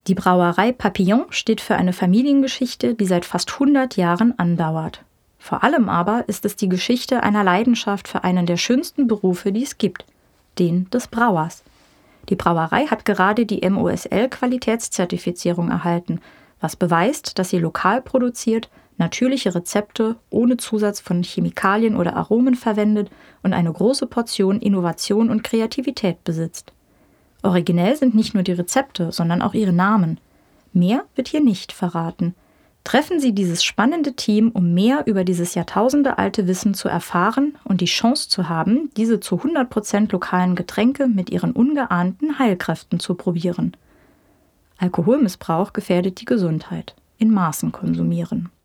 Die Brauerei Papillon steht für eine Familiengeschichte, die seit fast 100 Jahren andauert. Vor allem aber ist es die Geschichte einer Leidenschaft für einen der schönsten Berufe, die es gibt, den des Brauers. Die Brauerei hat gerade die MOSL-Qualitätszertifizierung erhalten, was beweist, dass sie lokal produziert, natürliche Rezepte ohne Zusatz von Chemikalien oder Aromen verwendet und eine große Portion Innovation und Kreativität besitzt. Originell sind nicht nur die Rezepte, sondern auch ihre Namen. Mehr wird hier nicht verraten. Treffen Sie dieses spannende Team, um mehr über dieses jahrtausendealte Wissen zu erfahren und die Chance zu haben, diese zu 100% lokalen Getränke mit ihren ungeahnten Heilkräften zu probieren. Alkoholmissbrauch gefährdet die Gesundheit. In Maßen konsumieren.